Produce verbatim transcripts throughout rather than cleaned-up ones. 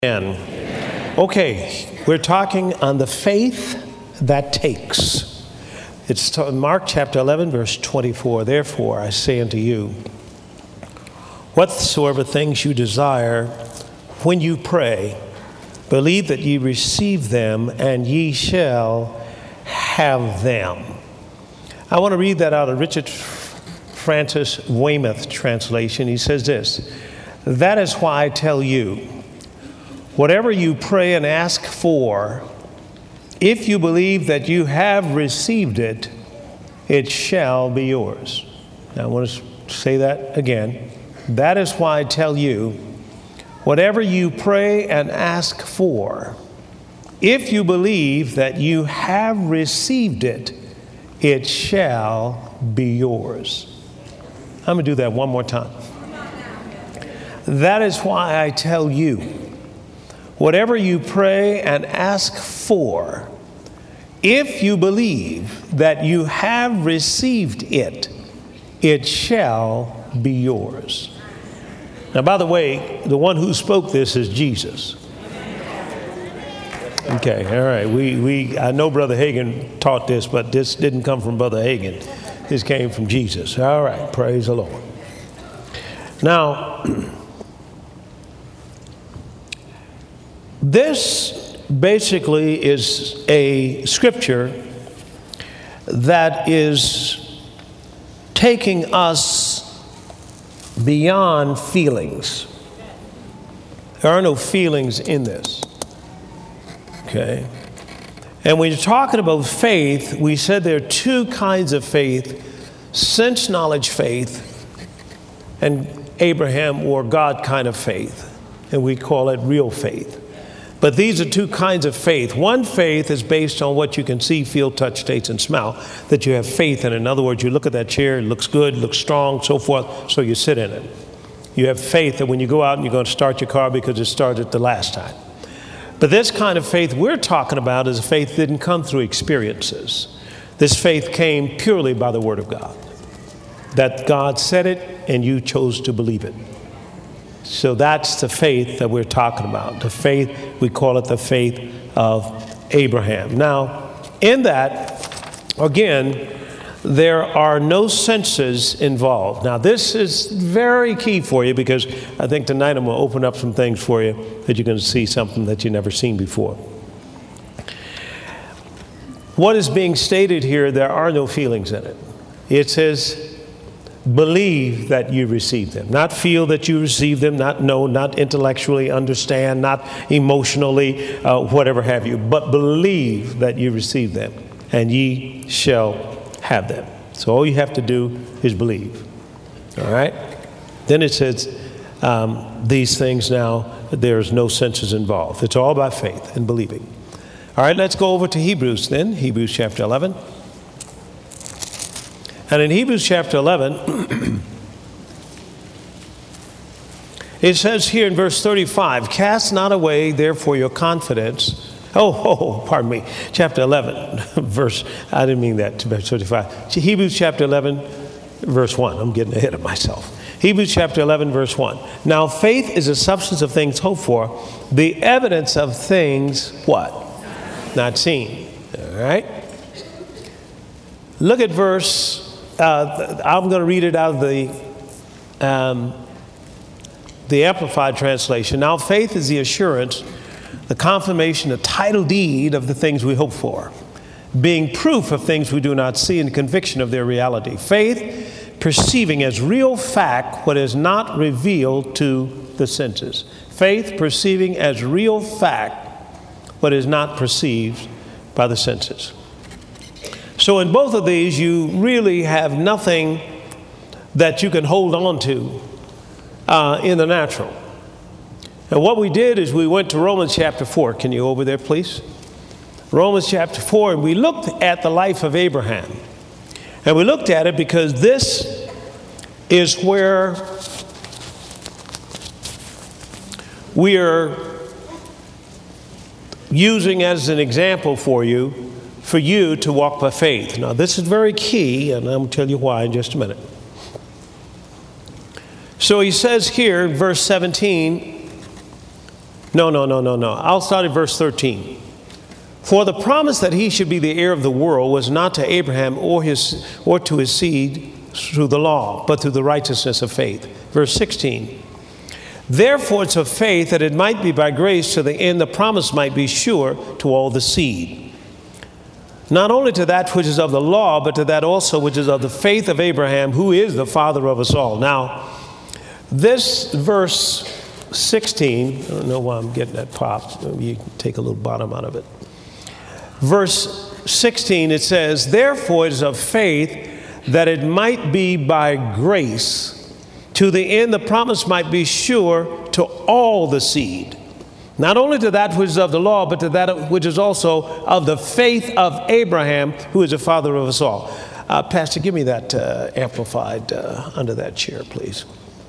Amen. Okay, we're talking on the faith that takes. It's Mark chapter eleven, verse twenty-four. Therefore, I say unto you, whatsoever things you desire, when you pray, believe that ye receive them, and ye shall have them. I want to read that out of Richard Francis Weymouth translation. He says this: that is why I tell you, whatever you pray and ask for, if you believe that you have received it, it shall be yours. Now I want to say that again. That is why I tell you, whatever you pray and ask for, if you believe that you have received it, it shall be yours. I'm going to do that one more time. That is why I tell you, whatever you pray and ask for, if you believe that you have received it, it shall be yours. Now, by the way, the one who spoke this is Jesus. Okay, all right. We, we, I know Brother Hagin taught this, but this didn't come from Brother Hagin. This came from Jesus. All right, praise the Lord. Now, this basically is a scripture that is taking us beyond feelings. There are no feelings in this. Okay? And when you're talking about faith, we said there are two kinds of faith: sense knowledge faith and Abraham or God kind of faith. And we call it real faith. But these are two kinds of faith. One faith is based on what you can see, feel, touch, taste, and smell, that you have faith in. In other words, you look at that chair, it looks good, looks strong, so forth, so you sit in it. You have faith that when you go out and you're going to start your car because it started the last time. But this kind of faith we're talking about is a faith that didn't come through experiences. This faith came purely by the Word of God. That God said it and you chose to believe it. So that's the faith that we're talking about. The faith, we call it the faith of Abraham. Now, in that, again, there are no senses involved. Now, this is very key for you, because I think tonight I'm going to open up some things for you that you're going to see something that you've never seen before. What is being stated here, there are no feelings in it. It says, believe that you receive them. Not feel that you receive them, not know, not intellectually understand, not emotionally, uh, whatever have you, but believe that you receive them, and ye shall have them. So all you have to do is believe. All right? Then it says um, these things now, there's no senses involved. It's all by faith and believing. All right, let's go over to Hebrews then, Hebrews chapter eleven. And in Hebrews chapter eleven, it says here in verse thirty-five, cast not away therefore your confidence. Oh, oh, pardon me. Chapter eleven, verse, I didn't mean that, verse thirty-five. Hebrews chapter eleven, verse one. I'm getting ahead of myself. Hebrews chapter eleven, verse one. Now faith is the substance of things hoped for, the evidence of things, what? Not seen. All right? Look at verse Uh, I'm going to read it out of the um, the Amplified translation. Now, faith is the assurance, the confirmation, the title deed of the things we hope for, being proof of things we do not see and conviction of their reality. Faith, perceiving as real fact what is not revealed to the senses. Faith, perceiving as real fact what is not perceived by the senses. So in both of these, you really have nothing that you can hold on to uh, in the natural. And what we did is we went to Romans chapter four. Can you go over there, please? Romans chapter four, and we looked at the life of Abraham. And we looked at it because this is where we are using as an example for you, for you to walk by faith. Now, this is very key, and I'm going to tell you why in just a minute. So he says here in verse seventeen, No, no, no, no, no. I'll start at verse thirteen. For the promise that he should be the heir of the world was not to Abraham or his or to his seed through the law, but through the righteousness of faith. Verse sixteen. Therefore it's of faith that it might be by grace to the end the promise might be sure to all the seed. Not only to that which is of the law, but to that also which is of the faith of Abraham, who is the father of us all. Now, this verse sixteen, I don't know why I'm getting that popped. Maybe you can take a little bottom out of it. Verse sixteen, it says, therefore it is of faith that it might be by grace, to the end the promise might be sure to all the seed. Not only to that which is of the law, but to that which is also of the faith of Abraham, who is the father of us all. Uh, Pastor, give me that uh, amplified uh, under that chair, please.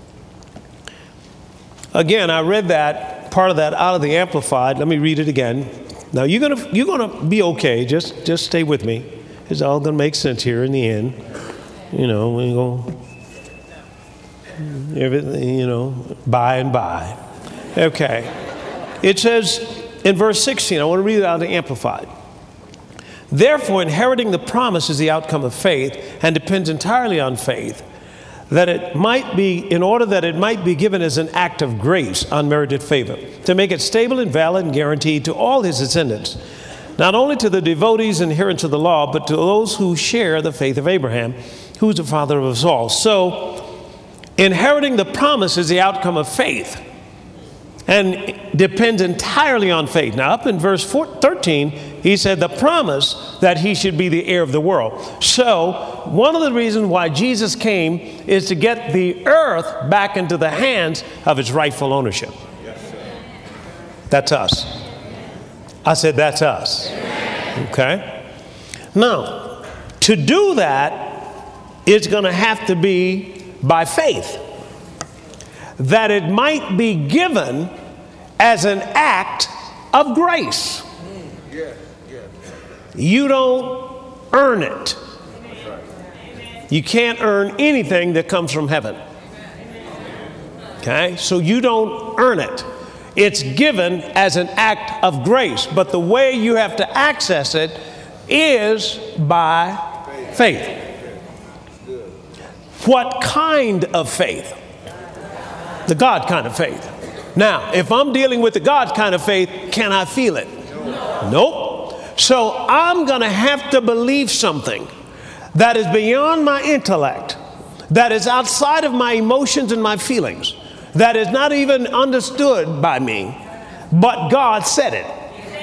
Again, I read that, part of that out of the Amplified. Let me read it again. Now, you're going to you're gonna be okay. Just, just stay with me. It's all going to make sense here in the end. You know, we're going to, everything, you know, by and by. Okay. It says in verse sixteen, I want to read it out of the Amplified. Therefore, inheriting the promise is the outcome of faith and depends entirely on faith, that it might be, in order that it might be given as an act of grace, unmerited favor, to make it stable and valid and guaranteed to all his descendants, not only to the devotees and adherents of the law, but to those who share the faith of Abraham, who is the father of us all. So, inheriting the promise is the outcome of faith and depends entirely on faith. Now, up in verse thirteen, he said the promise that he should be the heir of the world. So, one of the reasons why Jesus came is to get the earth back into the hands of its rightful ownership. That's us. I said, that's us. Okay? Now, to do that, it's going to have to be by faith, that it might be given as an act of grace. You don't earn it. You can't earn anything that comes from heaven. Okay? So you don't earn it. It's given as an act of grace. But the way you have to access it is by faith. What kind of faith? The God kind of faith. Now, if I'm dealing with the God kind of faith, can I feel it? Nope. So I'm going to have to believe something that is beyond my intellect, that is outside of my emotions and my feelings, that is not even understood by me, but God said it.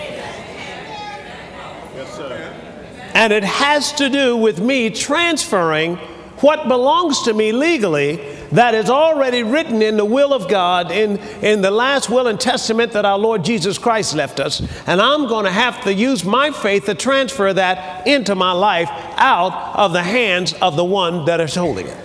Yes, sir. And it has to do with me transferring what belongs to me legally that is already written in the will of God, in, in the last will and testament that our Lord Jesus Christ left us. And I'm going to have to use my faith to transfer that into my life out of the hands of the one that is holding it.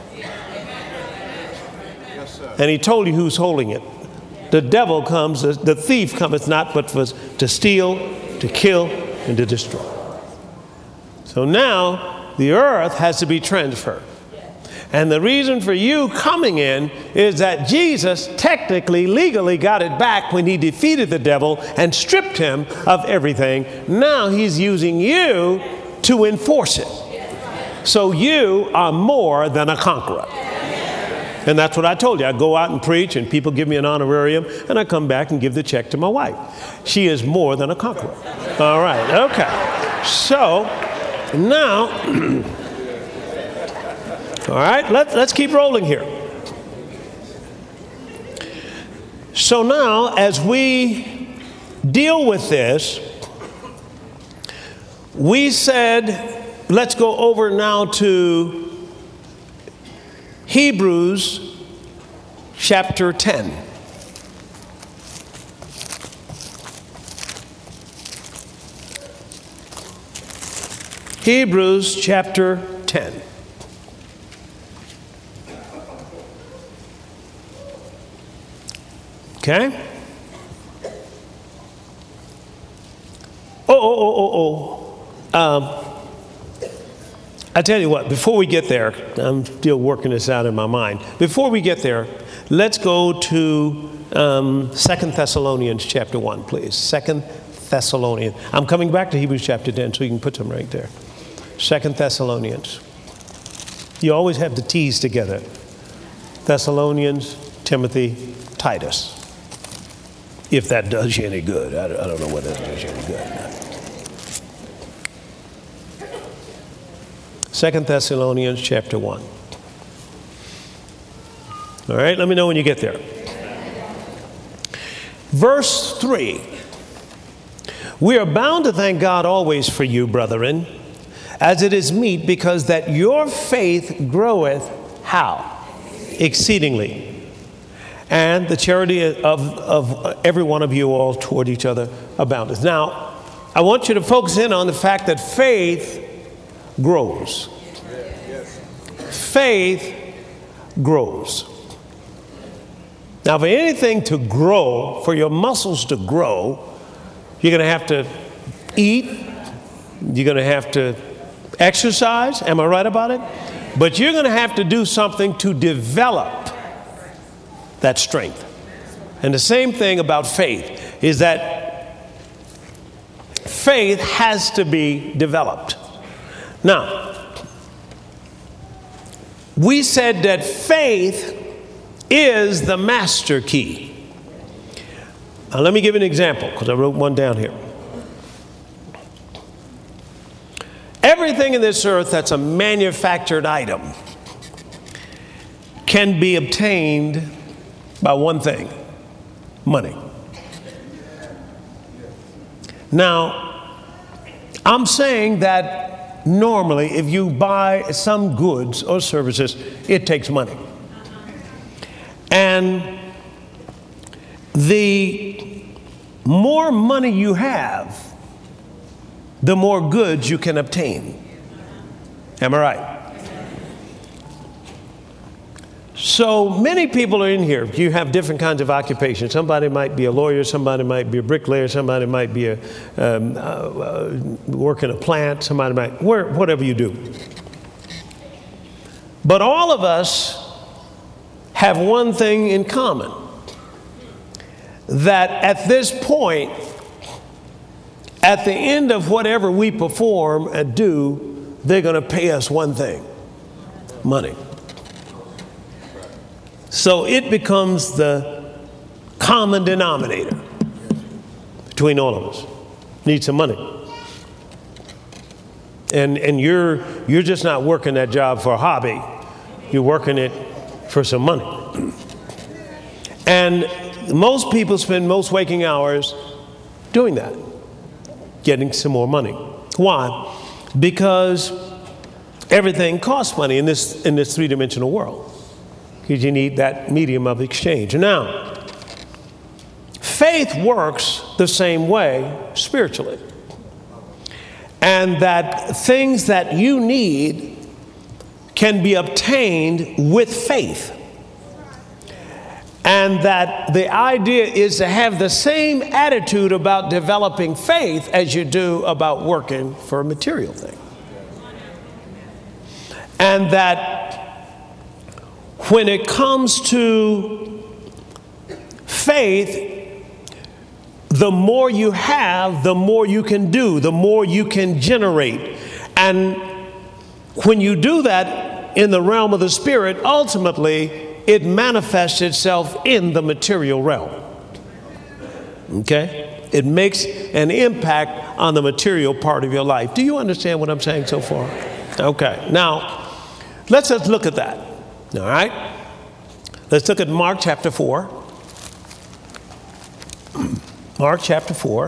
Yes, sir. And he told you who's holding it. The devil comes, the thief cometh not but for to steal, to kill, and to destroy. So now the earth has to be transferred. And the reason for you coming in is that Jesus technically, legally got it back when he defeated the devil and stripped him of everything. Now he's using you to enforce it. So you are more than a conqueror. And that's what I told you. I go out and preach and people give me an honorarium and I come back and give the check to my wife. She is more than a conqueror. All right. Okay. So now... All right, let, let's keep rolling here. So now, as we deal with this, we said, let's go over now to Hebrews chapter ten. Hebrews chapter ten. Okay? Oh, oh, oh, oh, oh. Um, I tell you what, before we get there, I'm still working this out in my mind. Before we get there, let's go to um, Second Thessalonians chapter one, please. Second Thessalonians. I'm coming back to Hebrews chapter ten, so you can put them right there. Second Thessalonians. You always have the T's together. Thessalonians, Timothy, Titus. If that does you any good. I don't know whether that does you any good. Second Thessalonians chapter one. All right, let me know when you get there. Verse three. We are bound to thank God always for you, brethren, as it is meet, because that your faith groweth how? Exceedingly. And the charity of, of every one of you all toward each other aboundeth. Now, I want you to focus in on the fact that faith grows. Faith grows. Now, for anything to grow, for your muscles to grow, you're going to have to eat. You're going to have to exercise. Am I right about it? But you're going to have to do something to develop that strength. And the same thing about faith is that faith has to be developed. Now, we said that faith is the master key. Now, let me give you an example, because I wrote one down here. Everything in this earth that's a manufactured item can be obtained by one thing: money. Now, I'm saying that normally if you buy some goods or services, it takes money. And the more money you have, the more goods you can obtain. Am I right? So many people are in here. You have different kinds of occupations. Somebody might be a lawyer, somebody might be a bricklayer, somebody might be a um, uh, uh, work in a plant, somebody might, where, whatever you do. But all of us have one thing in common, that at this point, at the end of whatever we perform and do, they're going to pay us one thing: money. So it becomes the common denominator between all of us. Need some money. And and you're you're just not working that job for a hobby. You're working it for some money. And most people spend most waking hours doing that, getting some more money. Why? Because everything costs money in this in this three-dimensional world. Because you need that medium of exchange. Now, faith works the same way spiritually. And that things that you need can be obtained with faith. And that the idea is to have the same attitude about developing faith as you do about working for a material thing. And that when it comes to faith, the more you have, the more you can do, the more you can generate. And when you do that in the realm of the Spirit, ultimately, it manifests itself in the material realm. Okay? It makes an impact on the material part of your life. Do you understand what I'm saying so far? Okay. Now, let's just look at that. All right? Let's look at Mark chapter four. Mark chapter four.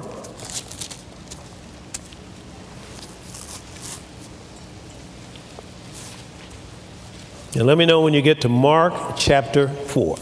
And let me know when you get to Mark chapter four.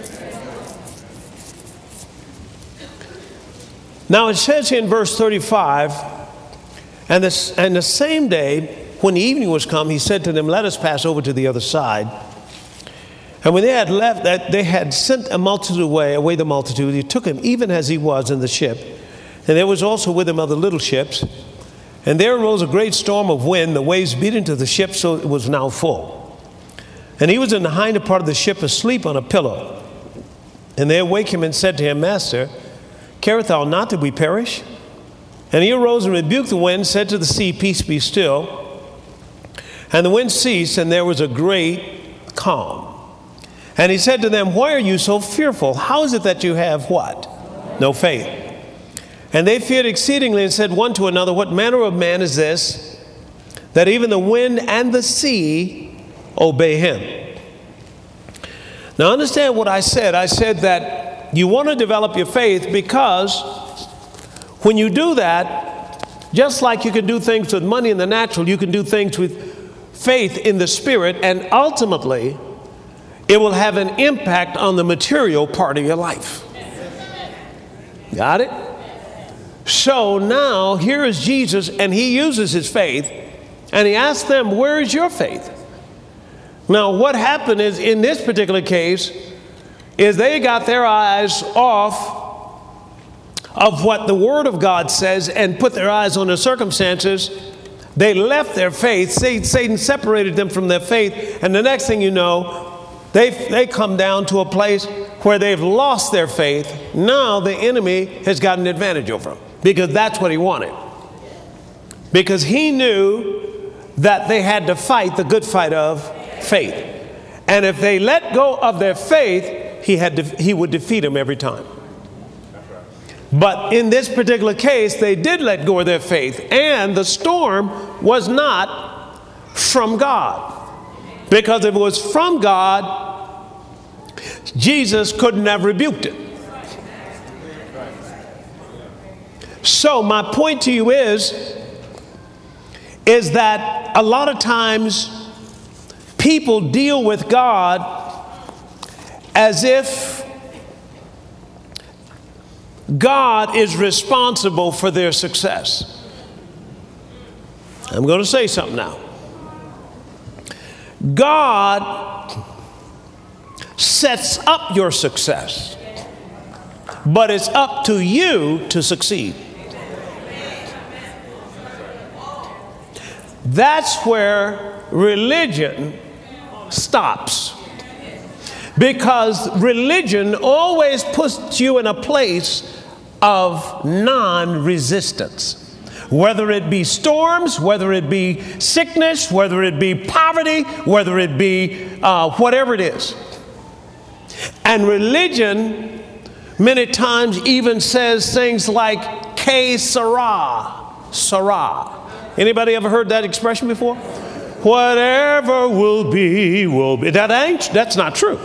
Now it says in verse thirty-five, and, this, and the same day, when the evening was come, he said to them, let us pass over to the other side. And when they had left, that they had sent a multitude away, away the multitude, he took him even as he was in the ship. And there was also with him other little ships. And there arose a great storm of wind, the waves beat into the ship, so it was now full. And he was in the hinder part of the ship asleep on a pillow. And they awake him and said to him, Master, carest thou not that we perish? And he arose and rebuked the wind, said to the sea, Peace, be still. And the wind ceased, and there was a great calm. And he said to them, Why are you so fearful? How is it that you have what? No faith. And they feared exceedingly and said one to another, What manner of man is this, that even the wind and the sea obey him? Now understand what I said. I said that you want to develop your faith because when you do that, just like you can do things with money in the natural, you can do things with faith in the spirit, and ultimately it will have an impact on the material part of your life. Got it? So now here is Jesus, and he uses his faith, and he asks them, where is your faith? Now what happened is, in this particular case, is they got their eyes off of what the Word of God says and put their eyes on the circumstances. They left their faith. Satan separated them from their faith, and the next thing you know, they they come down to a place where they've lost their faith. Now the enemy has got an advantage over them because that's what he wanted. Because he knew that they had to fight the good fight of faith. And if they let go of their faith, he had to, he would defeat them every time. But in this particular case, they did let go of their faith, and the storm was not from God. Because if it was from God, Jesus couldn't have rebuked it. So my point to you is, is that a lot of times people deal with God as if God is responsible for their success. I'm going to say something now. God sets up your success, but it's up to you to succeed. That's where religion stops. Because religion always puts you in a place of non-resistance. Whether it be storms, whether it be sickness, whether it be poverty, whether it be uh, whatever it is. And religion many times even says things like que sera, sera. Anybody ever heard that expression before? Whatever will be, will be. That ain't, that's not true.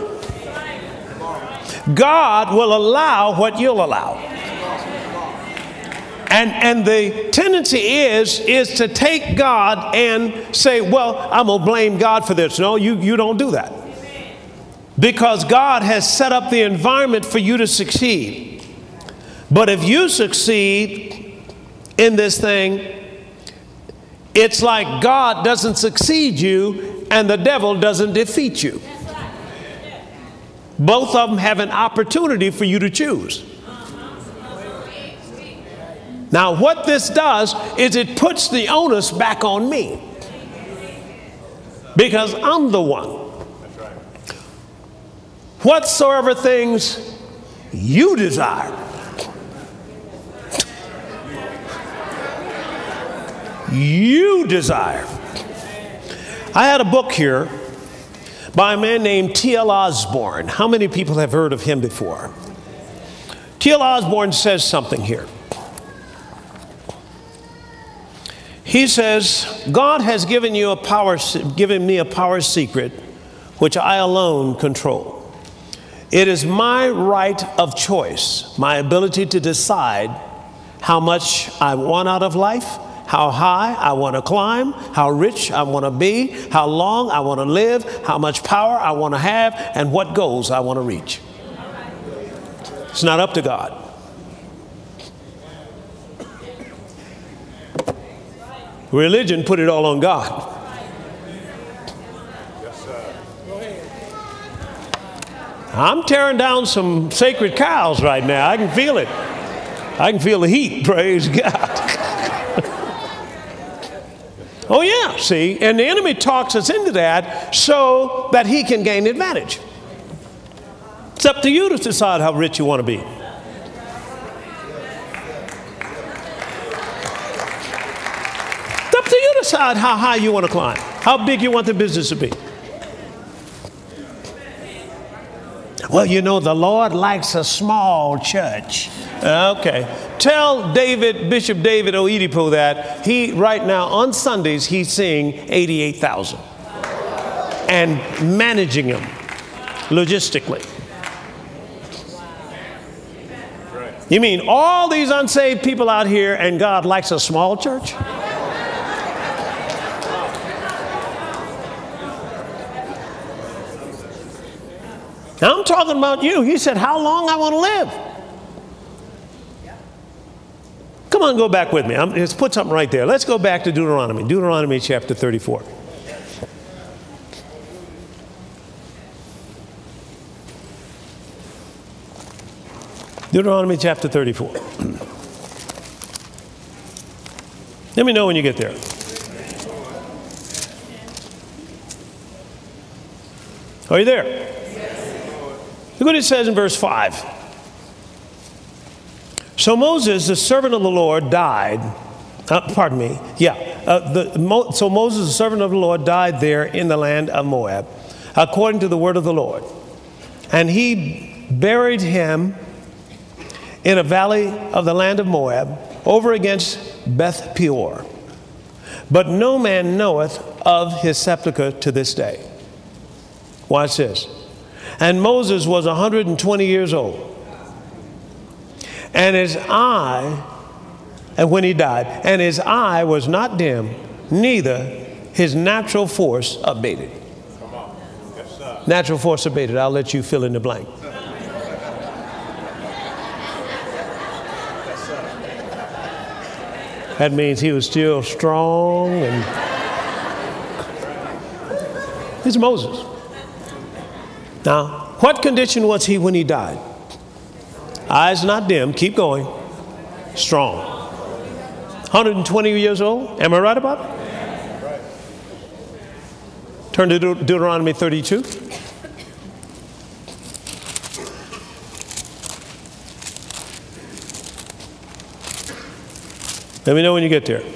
God will allow what you'll allow. And, and the tendency is, is to take God and say, well, I'm going to blame God for this. No, you, you don't do that. Because God has set up the environment for you to succeed. But if you succeed in this thing, it's like God doesn't succeed you and the devil doesn't defeat you. Both of them have an opportunity for you to choose. Now, what this does is it puts the onus back on me. Because I'm the one. Whatsoever things you desire, you desire. I had a book here by a man named T L Osborne. How many people have heard of him before? T L Osborne says something here. He says, God has given you a power, given me a power secret, which I alone control. It is my right of choice, my ability to decide how much I want out of life, how high I want to climb, how rich I want to be, how long I want to live, how much power I want to have, and what goals I want to reach. It's not up to God. Religion put it all on God. I'm tearing down some sacred cows right now. I can feel it. I can feel the heat, praise God. Oh yeah, see, and the enemy talks us into that so that he can gain advantage. It's up to you to decide how rich you want to be. It's up to you to decide how high you want to climb, how big you want the business to be. Well, you know, the Lord likes a small church. Okay. Tell David, Bishop David Oedipo that he, right now on Sundays, he's seeing eighty-eight thousand and managing them logistically. You mean all these unsaved people out here and God likes a small church? Now I'm talking about you. He said, how long I want to live. Come on, go back with me. I'm, let's put something right there. Let's go back to Deuteronomy. Deuteronomy chapter thirty-four. Deuteronomy chapter thirty-four. Let me know when you get there. Are you there? Look what it says in verse five. So Moses, the servant of the Lord, died. Uh, pardon me. Yeah. Uh, the, Mo, so Moses, the servant of the Lord, died there in the land of Moab, according to the word of the Lord. And he buried him in a valley of the land of Moab, over against Beth Peor. But no man knoweth of his sepulchre to this day. Watch this. And Moses was one hundred twenty years old. And his eye, and when he died, and his eye was not dim, neither his natural force abated. Come on. Yes, sir. Natural force abated. I'll let you fill in the blank. That means he was still strong and it's Moses. Now, what condition was he when he died? Eyes not dim, keep going, strong. one hundred twenty years old, am I right about it? Turn to De- Deuteronomy thirty-two. Let me know when you get there.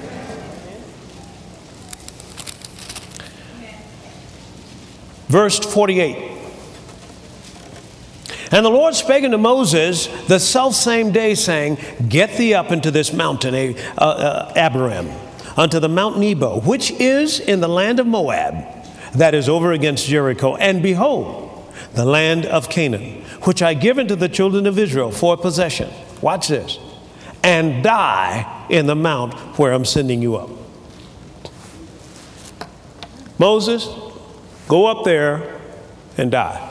Verse forty-eight. And the Lord spake unto Moses the selfsame day, saying, Get thee up into this mountain, uh, uh, Abiram, unto the Mount Nebo, which is in the land of Moab, that is over against Jericho. And behold, the land of Canaan, which I give unto the children of Israel for possession. Watch this. And die in the mount where I'm sending you up. Moses, go up there and die.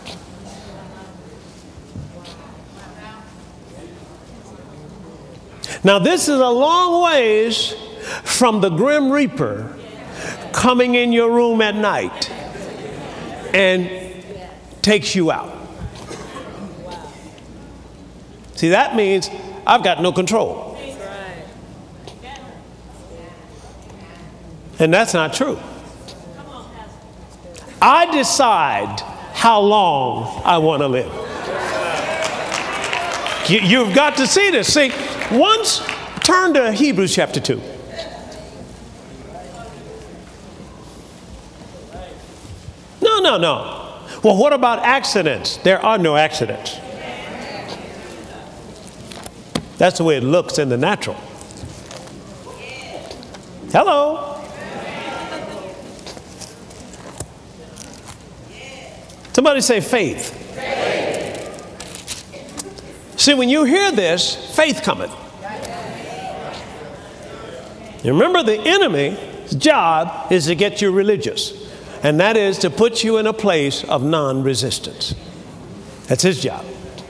Now this is a long ways from the Grim Reaper coming in your room at night and takes you out. See, that means I've got no control. And that's not true. I decide how long I want to live. You, you've got to see this. See, once, turn to Hebrews chapter two. No, no, no. Well, what about accidents? There are no accidents. That's the way it looks in the natural. Hello. Somebody say faith. See, when you hear this, faith cometh. You remember, the enemy's job is to get you religious, and that is to put you in a place of non-resistance. That's his job.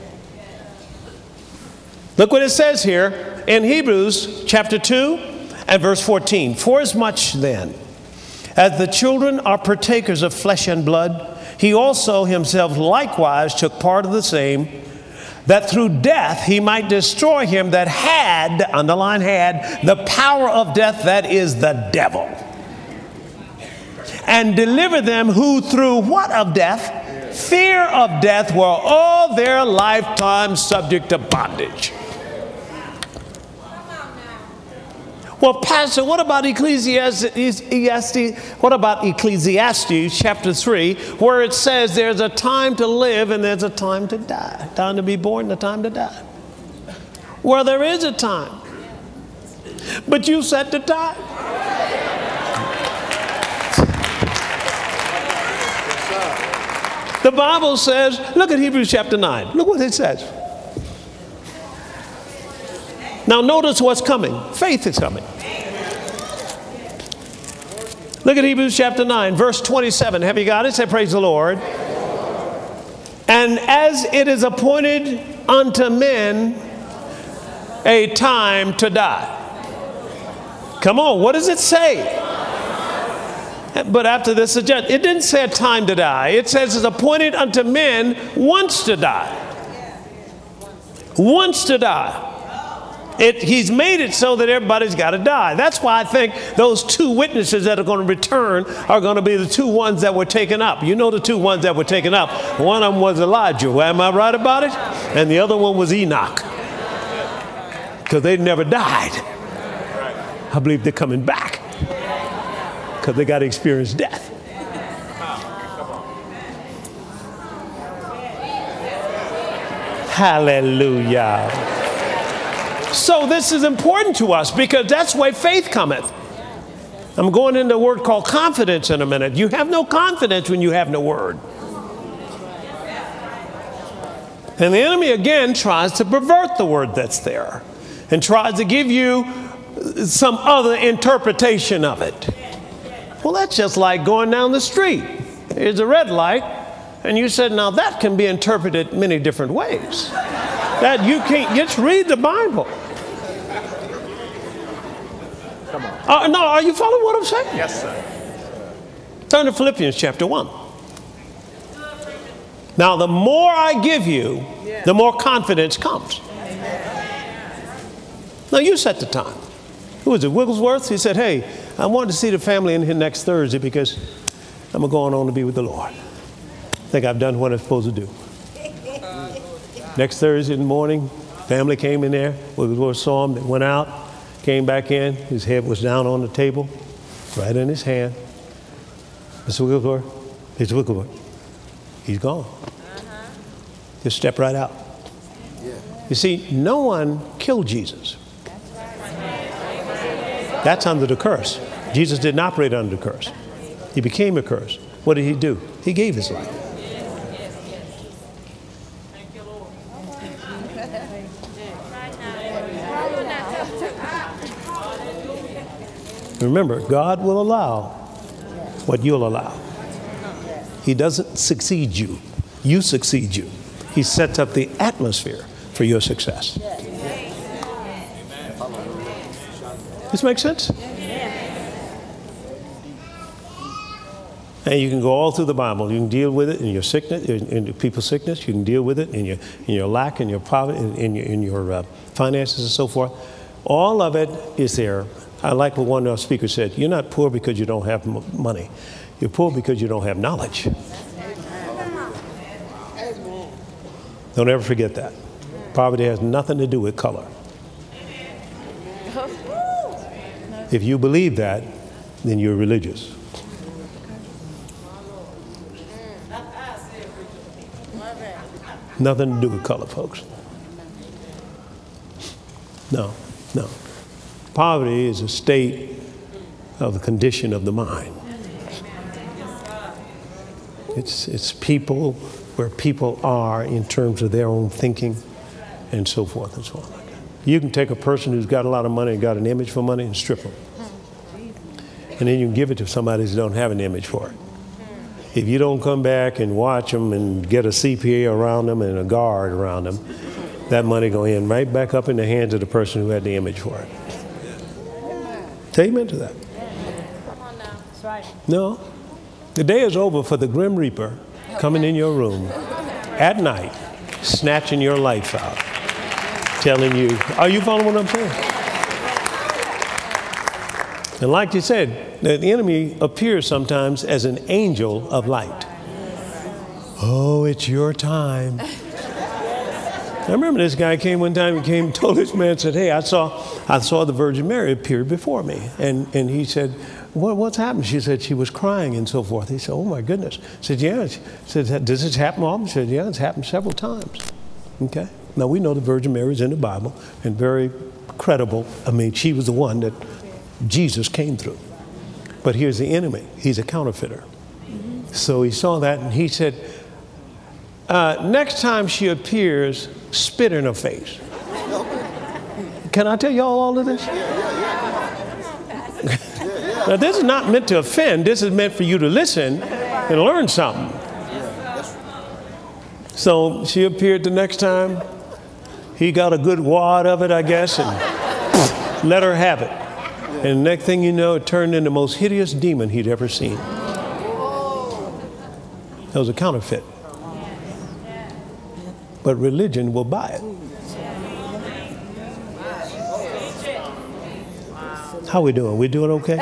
Look what it says here in Hebrews chapter two and verse fourteen. Forasmuch then, as the children are partakers of flesh and blood, he also himself likewise took part of the same, that through death he might destroy him that had, underline had, the power of death, that is the devil. And deliver them who through what of death? fear of death were all their lifetime subject to bondage. Well, Pastor, what about Ecclesiastes? What about Ecclesiastes chapter three, where it says there's a time to live and there's a time to die, time to be born and a time to die? Well, there is a time, but you set the time. The Bible says, look at Hebrews chapter nine. Look what it says. Now notice what's coming. Faith is coming. Look at Hebrews chapter nine, verse twenty-seven. Have you got it? Say, praise the Lord. And as it is appointed unto men a time to die. Come on, what does it say? But after this, it didn't say a time to die. It says it's appointed unto men once to die. Once to die. It, he's made it so that everybody's got to die. That's why I think those two witnesses that are going to return are going to be the two ones that were taken up. You know the two ones that were taken up. One of them was Elijah. Am I right about it? And the other one was Enoch. Because they never died. I believe they're coming back. Because they got to experience death. Hallelujah. So this is important to us because that's where faith cometh. I'm going into a word called confidence in a minute. You have no confidence when you have no word. And the enemy again tries to pervert the word that's there and tries to give you some other interpretation of it. Well, that's just like going down the street. There's a red light, and you said, now that can be interpreted many different ways. That you can't just read the Bible. Come on. Uh, no, are you following what I'm saying? Yes, sir. Turn to Philippians chapter one. Now, the more I give you, the more confidence comes. Now, you set the time. Who was it, Wigglesworth? He said, hey, I wanted to see the family in here next Thursday because I'm going on to be with the Lord. I think I've done what I'm supposed to do. Next Thursday in the morning, family came in there. Wigglesworth saw him. They went out, came back in. His head was down on the table, right in his hand. Mister Wigglesworth, Mister Wigglesworth, he's gone. Uh-huh. Just step right out. Yeah. You see, no one killed Jesus. That's under the curse. Jesus didn't operate under the curse. He became a curse. What did he do? He gave his life. Remember, God will allow what you'll allow. He doesn't succeed you. You succeed you. He sets up the atmosphere for your success. This makes sense? And you can go all through the Bible. You can deal with it in your sickness, in, in people's sickness. You can deal with it in your in your lack, in your poverty, in, in your, in your uh, finances, and so forth. All of it is there. I like what one of our speakers said. You're not poor because you don't have m- money. You're poor because you don't have knowledge. Don't ever forget that. Poverty has nothing to do with color. If you believe that, then you're religious. Nothing to do with color, folks. No, no. Poverty is a state of the condition of the mind. It's, it's people where people are in terms of their own thinking and so forth and so on. You can take a person who's got a lot of money and got an image for money and strip them. And then you can give it to somebody who don't have an image for it. If you don't come back and watch them and get a C P A around them and a guard around them, that money go in right back up in the hands of the person who had the image for it. Take him into that. Come on now. That's right. No. The day is over for the Grim Reaper coming in your room at night, snatching your life out, telling you, are you following what I'm saying? And like you said, the enemy appears sometimes as an angel of light. Oh, it's your time. I remember this guy came one time, he came, told this man, said, hey, I saw I saw the Virgin Mary appear before me. And, and he said, what, what's happened? She said she was crying and so forth. He said, oh my goodness. I said, yeah. She said, does this happen often? She said, yeah, it's happened several times. Okay. Now we know the Virgin Mary is in the Bible and very credible. I mean, she was the one that Jesus came through. But here's the enemy. He's a counterfeiter. So he saw that and he said, uh, next time she appears, spit in her face. Can I tell y'all all of this? Now, this is not meant to offend. This is meant for you to listen and learn something. So she appeared the next time. He got a good wad of it, I guess, and let her have it. And the next thing you know, it turned into the most hideous demon he'd ever seen. That was a counterfeit. But religion will buy it. How we doing? We doing okay?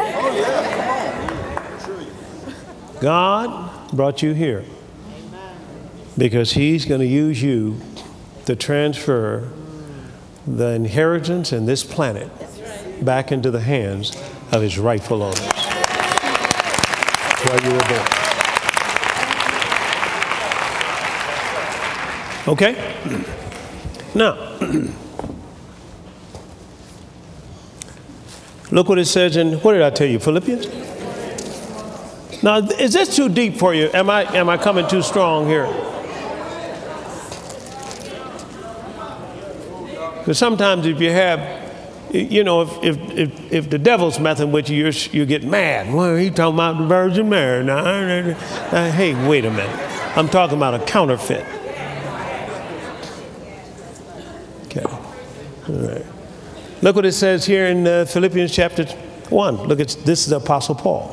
God brought you here because he's going to use you to transfer the inheritance in this planet back into the hands of his rightful owners. That's why you were born. Okay? Now, look what it says in, what did I tell you, Philippians? Now, is this too deep for you? Am I, am I coming too strong here? Because sometimes if you have, you know, if, if, if, if the devil's messing with you, you're, you get mad. Well, he talking about the Virgin Mary. Now, uh, hey, wait a minute. I'm talking about a counterfeit. Okay. All right. Look what it says here in uh, Philippians chapter one. Look, at this is the Apostle Paul.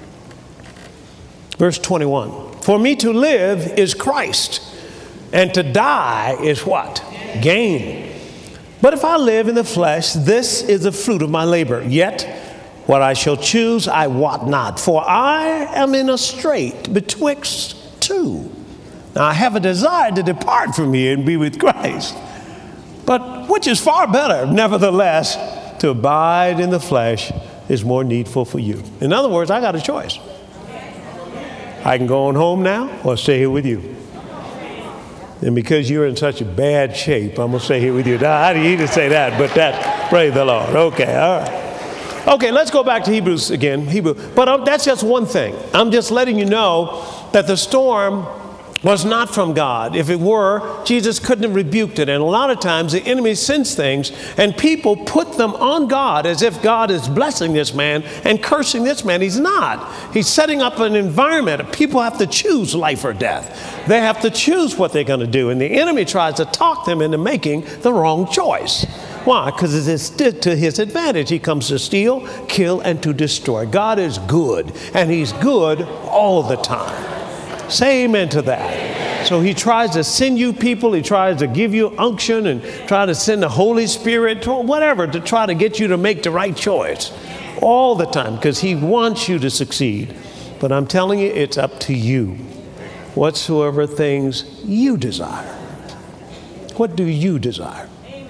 Verse twenty-one. For me to live is Christ, and to die is what? Gain. But if I live in the flesh, this is the fruit of my labor. Yet what I shall choose, I wot not. For I am in a strait betwixt two. Now I have a desire to depart from here and be with Christ. But which is far better, nevertheless, to abide in the flesh is more needful for you. In other words, I got a choice. I can go on home now or stay here with you. And because you're in such a bad shape, I'm going to stay here with you. Now, I didn't say that, but that, praise the Lord. Okay, all right. Okay, let's go back to Hebrews again. Hebrew. But um, that's just one thing. I'm just letting you know that the storm was not from God. If it were, Jesus couldn't have rebuked it. And a lot of times the enemy sends things and people put them on God as if God is blessing this man and cursing this man. He's not. He's setting up an environment. People have to choose life or death. They have to choose what they're going to do. And the enemy tries to talk them into making the wrong choice. Why? Because it is to his advantage. He comes to steal, kill, and to destroy. God is good, and he's good all the time. Say amen to that. So he tries to send you people. He tries to give you unction and try to send the Holy Spirit, whatever, to try to get you to make the right choice all the time because he wants you to succeed. But I'm telling you, it's up to you. Whatsoever things you desire. What do you desire?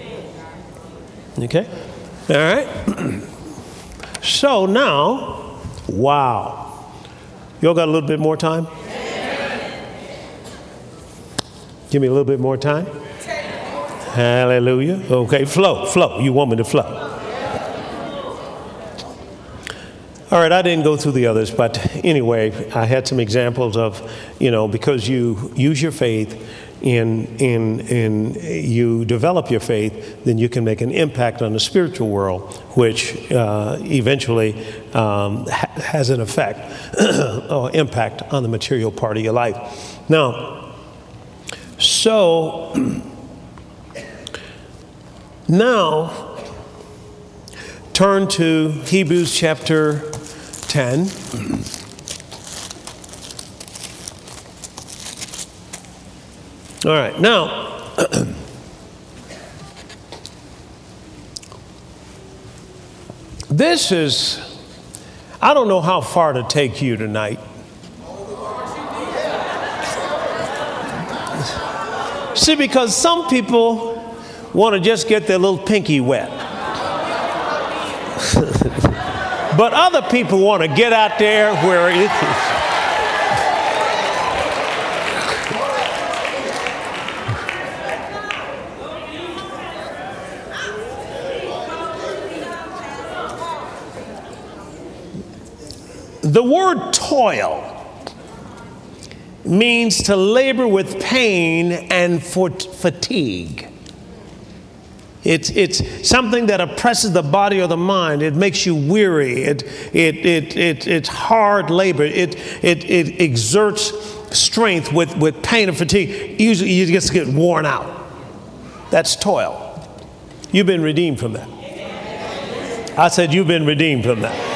Okay? All right? So now, wow. Y'all got a little bit more time? Give me a little bit more time. Hallelujah. Okay, flow, flow. You want me to flow. All right, I didn't go through the others, but anyway, I had some examples of, you know, because you use your faith in, in, in you develop your faith, then you can make an impact on the spiritual world, which uh, eventually um, ha- has an effect or impact on the material part of your life. Now, so now turn to Hebrews chapter ten. All right, now this is, I don't know how far to take you tonight. See, because some people want to just get their little pinky wet. But other people want to get out there where it is. The word toil means to labor with pain and fatigue. It's, it's something that oppresses the body or the mind. It makes you weary. It, it, it, it, it's hard labor. It, it, it exerts strength with, with pain and fatigue. Usually you just get worn out. That's toil. You've been redeemed from that. I said you've been redeemed from that.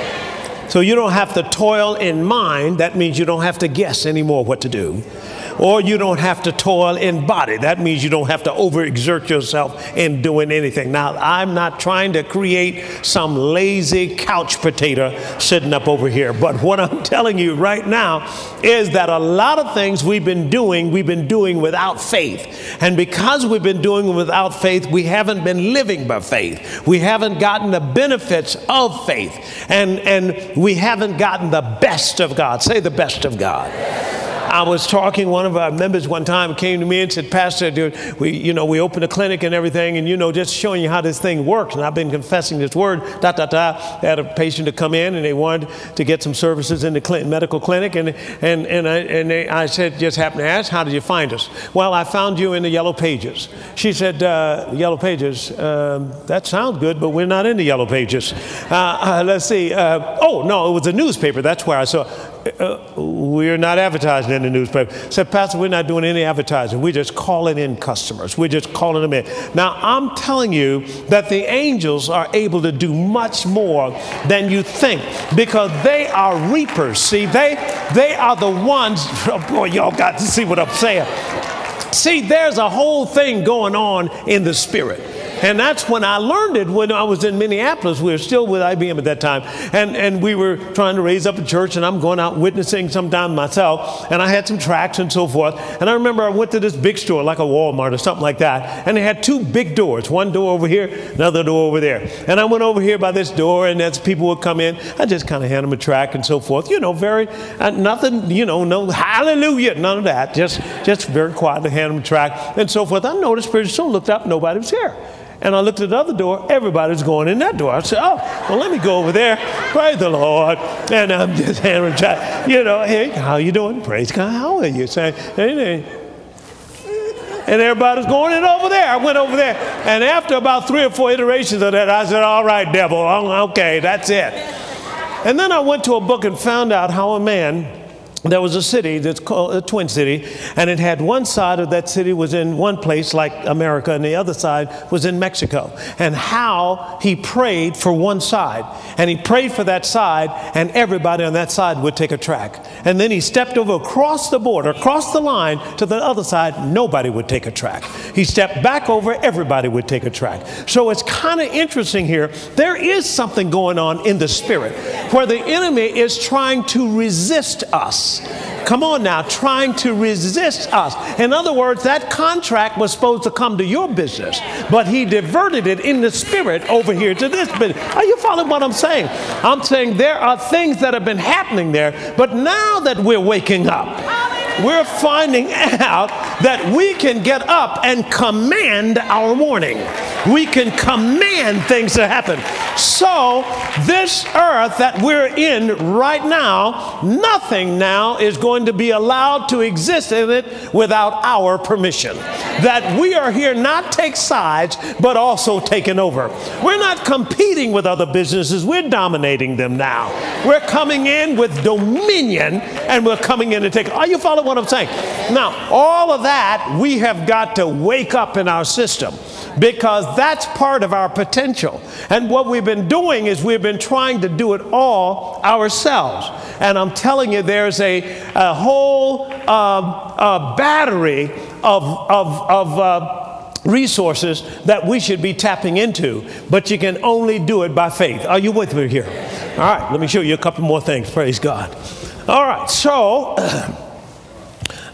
So you don't have to toil in mind. That means you don't have to guess anymore what to do. Or you don't have to toil in body. That means you don't have to overexert yourself in doing anything. Now, I'm not trying to create some lazy couch potato sitting up over here. But what I'm telling you right now is that a lot of things we've been doing, we've been doing without faith. And because we've been doing it without faith, we haven't been living by faith. We haven't gotten the benefits of faith. And, and we haven't gotten the best of God. Say the best of God. I was talking, one of our members one time came to me and said, Pastor, dude, we, you know, we opened a clinic and everything, and, you know, just showing you how this thing works. And I've been confessing this word, da, da, da. I had a patient to come in, and they wanted to get some services in the cl- medical clinic. And, and, and, I, and they, I said, just happened to ask, how did you find us? Well, I found you in the Yellow Pages. She said, uh, Yellow Pages, um, that sounds good, but we're not in the Yellow Pages. Uh, uh, let's see. Uh, oh, no, it was a newspaper. That's where I saw Uh, we're not advertising in the newspaper. Said, Pastor, we're not doing any advertising. We're just calling in customers. We're just calling them in. Now, I'm telling you that the angels are able to do much more than you think, because they are reapers. See, they, they are the ones. Oh boy, y'all got to see what I'm saying. See, there's a whole thing going on in the spirit. And that's when I learned it when I was in Minneapolis. We were still with I B M at that time. And, and we were trying to raise up a church, and I'm going out witnessing sometime myself. And I had some tracts and so forth. And I remember I went to this big store, like a Walmart or something like that. And they had two big doors, one door over here, another door over there. And I went over here by this door, and as people would come in, I just kind of hand them a tract and so forth. You know, very, uh, nothing, you know, no hallelujah, none of that. Just, just very quietly hand them a tract and so forth. I noticed pretty soon, looked up, nobody was here. And I looked at the other door, everybody's going in that door. I said, oh, well, let me go over there. Praise the Lord. And I'm just handing chat. You know, hey, how you doing? Praise God. How are you? Saying, hey, hey. And everybody's going in over there. I went over there. And after about three or four iterations of that, I said, all right, devil, okay, that's it. And then I went to a book and found out how a man, there was a city that's called a Twin City, and it had one side of that city was in one place like America, and the other side was in Mexico. And how he prayed for one side, and he prayed for that side, and everybody on that side would take a tract. And then he stepped over across the border, across the line to the other side, nobody would take a tract. He stepped back over, everybody would take a tract. So it's kind of interesting here. There is something going on in the spirit where the enemy is trying to resist us. Come on now, trying to resist us. In other words, that contract was supposed to come to your business, but he diverted it in the spirit over here to this business. Are you following what I'm saying? I'm saying there are things that have been happening there, but now that we're waking up, we're finding out that we can get up and command our morning. We can command things to happen. So this earth that we're in right now, nothing now is going to be allowed to exist in it without our permission. That we are here not take sides, but also taking over. We're not competing with other businesses. We're dominating them now. We're coming in with dominion, and we're coming in to take. Are you following what I'm saying? Now, all of that, we have got to wake up in our system, because that's part of our potential. And what we've been doing is we've been trying to do it all ourselves. And I'm telling you, there's a, a whole uh, uh, battery of, of, of uh, resources that we should be tapping into, but you can only do it by faith. Are you with me here? All right, let me show you a couple more things. Praise God. All right, so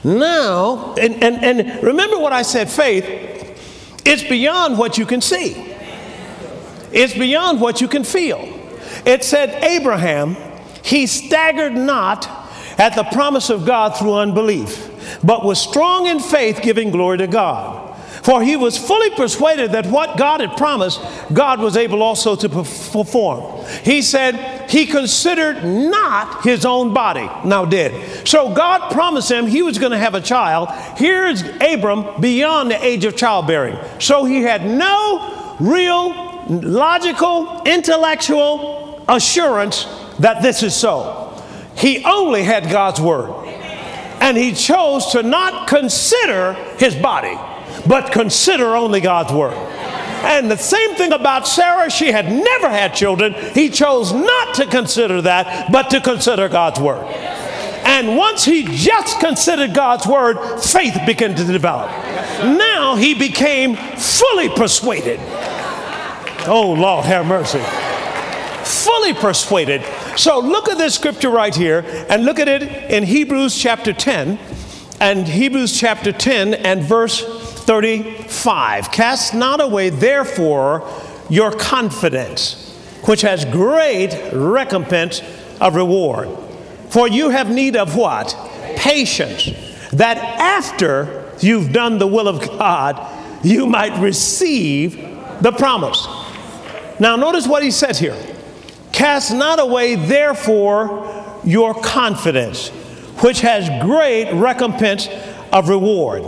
Now, and, and, and remember what I said, faith, it's beyond what you can see. It's beyond what you can feel. It said Abraham, he staggered not at the promise of God through unbelief, but was strong in faith, giving glory to God. For he was fully persuaded that what God had promised, God was able also to perform. He said he considered not his own body, now dead. So God promised him he was going to have a child. Here's Abram beyond the age of childbearing. So he had no real, logical, intellectual assurance that this is so. He only had God's word. And he chose to not consider his body, but consider only God's word. And the same thing about Sarah. She had never had children. He chose not to consider that, but to consider God's word. And once he just considered God's word, faith began to develop. Now he became fully persuaded. Oh, Lord, have mercy. Fully persuaded. So look at this scripture right here, and look at it in Hebrews chapter ten, and Hebrews chapter ten and verse thirty-five. Cast not away, therefore, your confidence, which has great recompense of reward. For you have need of what? Patience, that after you've done the will of God, you might receive the promise. Now notice what he says here. Cast not away, therefore, your confidence, which has great recompense of reward.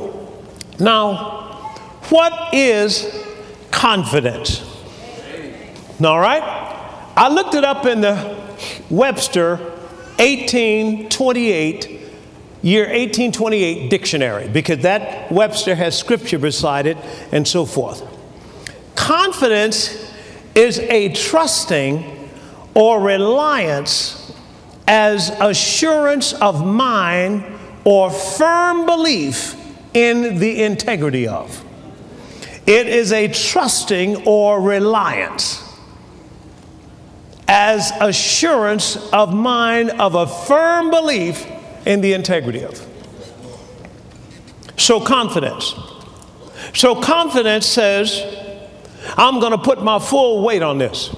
Now, what is confidence? All right? I looked it up in the Webster eighteen twenty-eight, year eighteen twenty-eight dictionary, because that Webster has scripture beside it and so forth. Confidence is a trusting or reliance as assurance of mind or firm belief in the integrity of. It is a trusting or reliance as assurance of mind of a firm belief in the integrity of. So confidence. So confidence says, I'm going to put my full weight on this.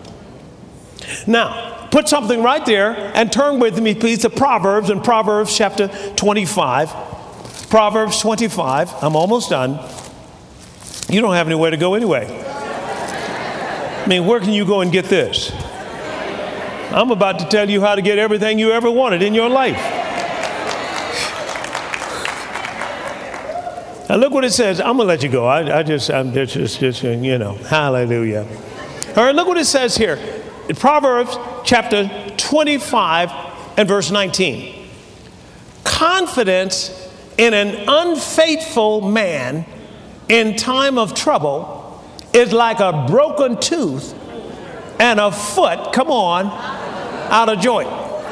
Now, put something right there and turn with me, please, to Proverbs, in Proverbs chapter twenty-five. Proverbs twenty-five. I'm almost done. You don't have anywhere to go anyway. I mean, where can you go and get this? I'm about to tell you how to get everything you ever wanted in your life. Now look what it says. I'm going to let you go. I, I just, I'm just, just, you know, hallelujah. All right, look what it says here. In Proverbs chapter twenty-five and verse nineteen. Confidence in an unfaithful man in time of trouble is like a broken tooth and a foot, come on, out of joint.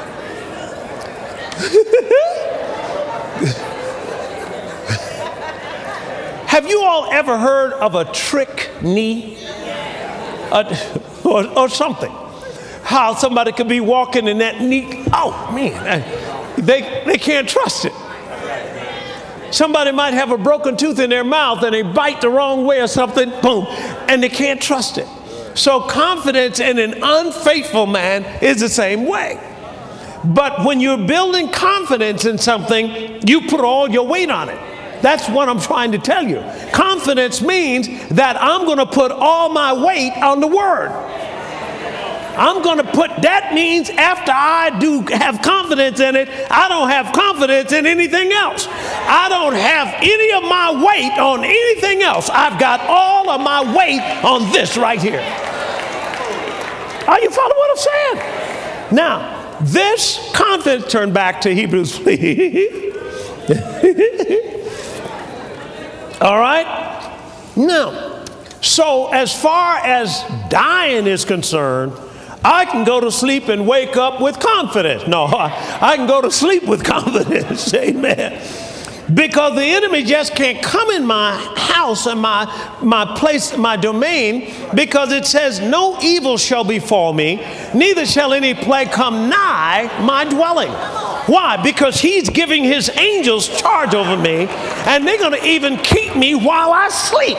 Have you all ever heard of a trick knee? A, or, or something. How somebody could be walking in that knee. Oh, man. They, they can't trust it. Somebody might have a broken tooth in their mouth and they bite the wrong way or something, boom, and they can't trust it. So confidence in an unfaithful man is the same way. But when you're building confidence in something, you put all your weight on it. That's what I'm trying to tell you. Confidence means that I'm going to put all my weight on the word. I'm going to put, that means after I do have confidence in it, I don't have confidence in anything else. I don't have any of my weight on anything else. I've got all of my weight on this right here. Are you following what I'm saying? Now, this confidence, turn back to Hebrews, please. All right? Now, so as far as dying is concerned, I can go to sleep and wake up with confidence. No, I, I can go to sleep with confidence. Amen. Because the enemy just can't come in my house and my, my place, my domain, because it says, no evil shall befall me, neither shall any plague come nigh my dwelling. Why? Because he's giving his angels charge over me, and they're going to even keep me while I sleep.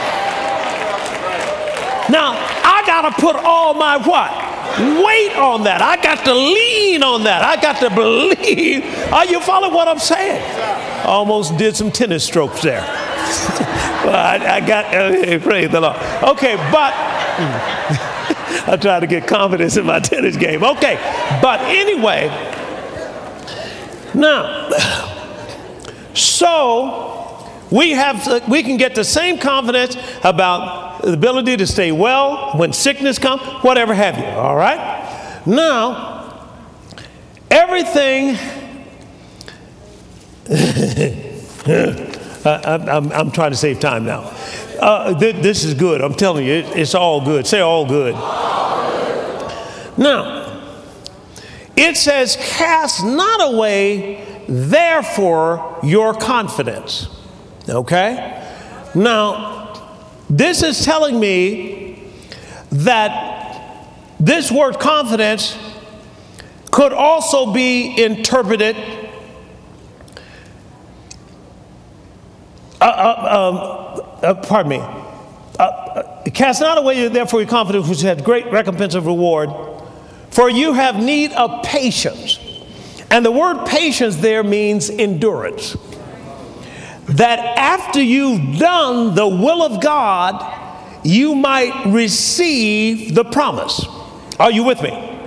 Now, I got to put all my what? Weight on that. I got to lean on that. I got to believe. Are you following what I'm saying? Almost did some tennis strokes there. Well, I, I got, okay, praise the Lord. Okay, but I try to get confidence in my tennis game. Okay, but anyway, now, so we have, we can get the same confidence about the ability to stay well when sickness comes, whatever have you. All right. Now, everything. I, I'm, I'm trying to save time now. Uh, th- this is good. I'm telling you, it, it's all good. Say all good. All good. Now, it says, cast not away, therefore, your confidence. Okay? Now, this is telling me that this word confidence could also be interpreted Uh, uh, um, uh, pardon me. Uh, uh, cast not away, therefore, your confidence, which has great recompense of reward. For you have need of patience. And the word patience there means endurance. That after you've done the will of God, you might receive the promise. Are you with me?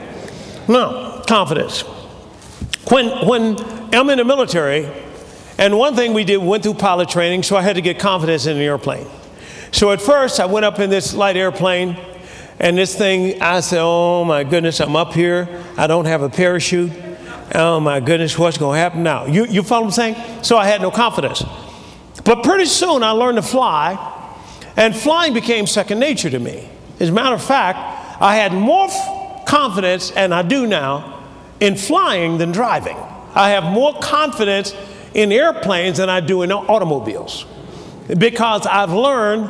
Now, confidence. When, when I'm in the military, and one thing we did, we went through pilot training, so I had to get confidence in the airplane. So at first, I went up in this light airplane, and this thing, I said, oh my goodness, I'm up here. I don't have a parachute. Oh my goodness, what's going to happen now? You, you follow what I'm saying? So I had no confidence. But pretty soon, I learned to fly, and flying became second nature to me. As a matter of fact, I had more f- confidence, and I do now, in flying than driving. I have more confidence in airplanes than I do in automobiles, because I've learned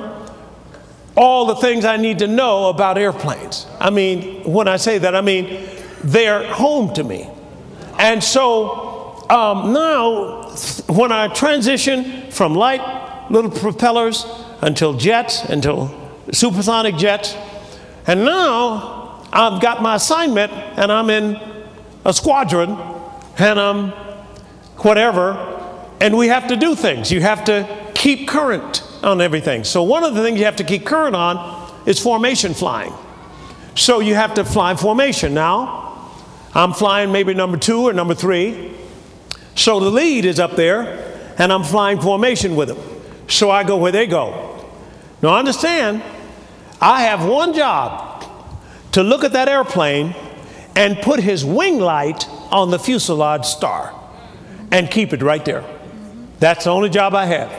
all the things I need to know about airplanes. I mean, when I say that, I mean they're home to me. And so um, now, when I transition from light little propellers until jets, until supersonic jets, and now I've got my assignment, and I'm in a squadron, and I'm whatever. And we have to do things. You have to keep current on everything. So one of the things you have to keep current on is formation flying. So you have to fly formation. Now, I'm flying maybe number two or number three. So the lead is up there, and I'm flying formation with them. So I go where they go. Now understand, I have one job, to look at that airplane and put his wing light on the fuselage star and keep it right there. That's the only job I have.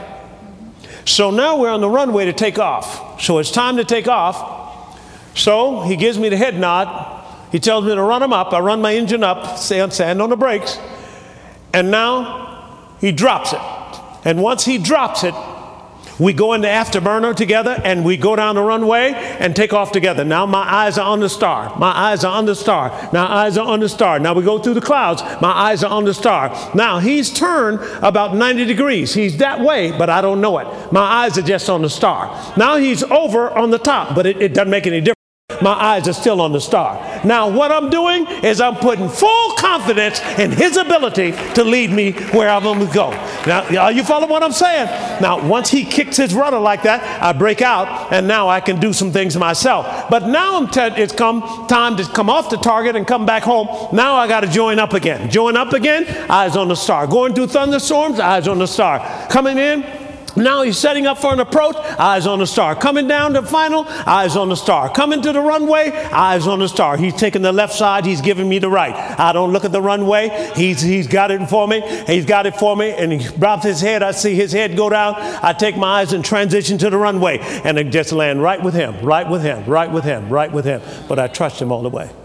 So now we're on the runway to take off. So it's time to take off. So he gives me the head nod. He tells me to run him up. I run my engine up, stand on the brakes. And now he drops it. And once he drops it, we go into afterburner together, and we go down the runway and take off together. Now my eyes are on the star. My eyes are on the star. Now eyes are on the star. Now we go through the clouds. My eyes are on the star. Now he's turned about ninety degrees. He's that way, but I don't know it. My eyes are just on the star. Now he's over on the top, but it, it doesn't make any difference. My eyes are still on the star. Now what I'm doing is I'm putting full confidence in his ability to lead me where I'm going to go. Now, are you following what I'm saying? Now, once he kicks his rudder like that, I break out, and now I can do some things myself. But now I'm te- it's come time to come off the target and come back home. Now I got to join up again. Join up again, eyes on the star. Going through thunderstorms, eyes on the star. Coming in, now he's setting up for an approach, eyes on the star. Coming down to final, eyes on the star. Coming to the runway, eyes on the star. He's taking the left side, he's giving me the right. I don't look at the runway, he's he's got it for me, he's got it for me, and he drops his head, I see his head go down, I take my eyes and transition to the runway, and I just land right with him, right with him, right with him, right with him. But I trust him all the way.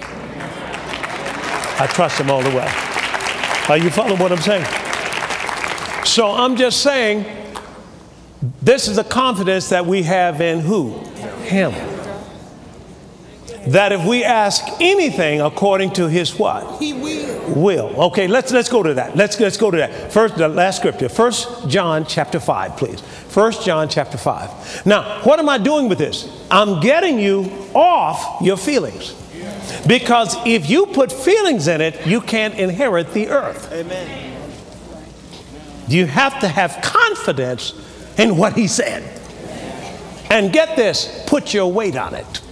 I trust him all the way. Are you following what I'm saying? So I'm just saying, this is a confidence that we have in who? Him. That if we ask anything according to his what? He will. Will. Okay, let's let's go to that. Let's let's go to that. First, the last scripture. First John chapter five, please. First John chapter five. Now, what am I doing with this? I'm getting you off your feelings. Because if you put feelings in it, you can't inherit the earth. Amen. You have to have confidence in what he said. And get this, put your weight on it.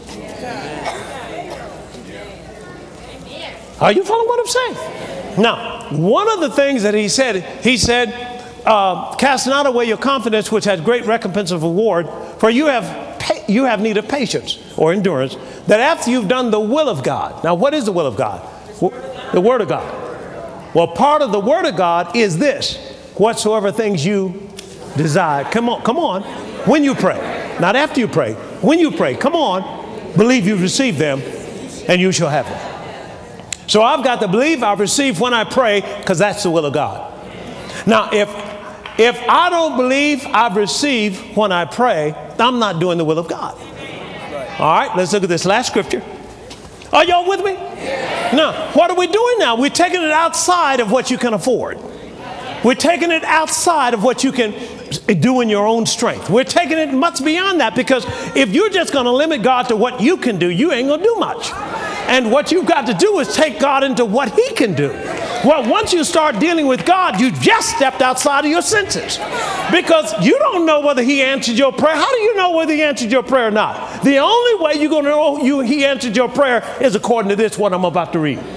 Are you following what I'm saying? Now, one of the things that he said, he said, uh, cast not away your confidence, which has great recompense of reward, for you have pa- you have need of patience or endurance, that after you've done the will of God. Now, what is the will of God? The Word of God. Well, part of the Word of God is this: whatsoever things you desire. Come on, come on. When you pray, not after you pray. When you pray, come on, believe you've received them, and you shall have them. So I've got to believe I've received when I pray, because that's the will of God. Now, if if I don't believe I've received when I pray, I'm not doing the will of God. All right, let's look at this last scripture. Are y'all with me? Now, what are we doing now? We're taking it outside of what you can afford. We're taking it outside of what you can do in your own strength. We're taking it much beyond that, because if you're just going to limit God to what you can do, you ain't going to do much. And what you've got to do is take God into what he can do. Well, once you start dealing with God, you just stepped outside of your senses, because you don't know whether he answered your prayer. How do you know whether he answered your prayer or not? The only way you're going to know you, he answered your prayer is according to this, what I'm about to read.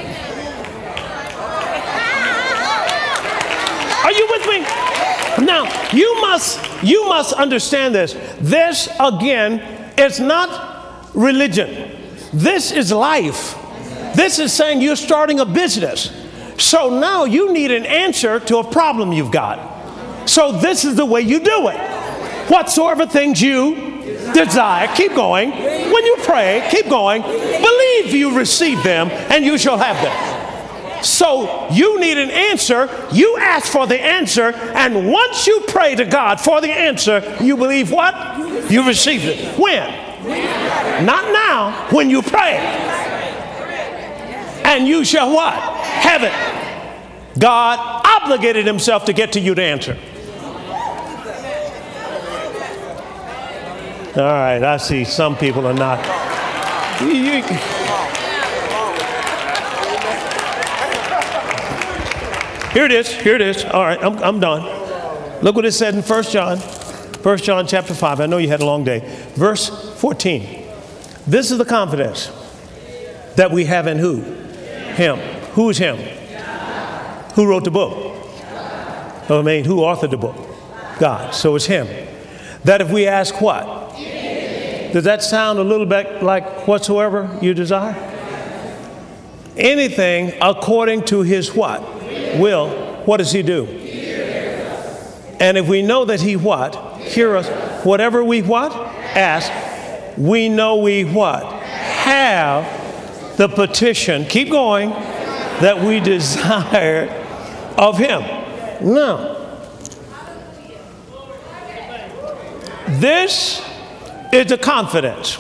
Are you with me? Now, you must, you must understand this. This, again, is not religion. This is life. This is saying you're starting a business. So now you need an answer to a problem you've got. So this is the way you do it. Whatsoever things you desire, keep going. When you pray, keep going. Believe you receive them, and you shall have them. So you need an answer. You ask for the answer. And once you pray to God for the answer, you believe what? You received it. When? Not now. When you pray. And you shall what? Have it. God obligated himself to get to you to answer. All right. I see some people are not. You, you, Here it is. Here it is. All right, I'm, I'm done. Look what it said in First John. First John chapter five. I know you had a long day. Verse fourteen. This is the confidence that we have in who? Him. Who is him? Who wrote the book? I mean, who authored the book? God. So it's him. That if we ask what? Does that sound a little bit like whatsoever you desire? Anything according to his what? Will. What does he do? And if we know that he what? Hear us. Whatever we what? Ask. We know we what? Have the petition. Keep going. That we desire of him. Now, this is the confidence.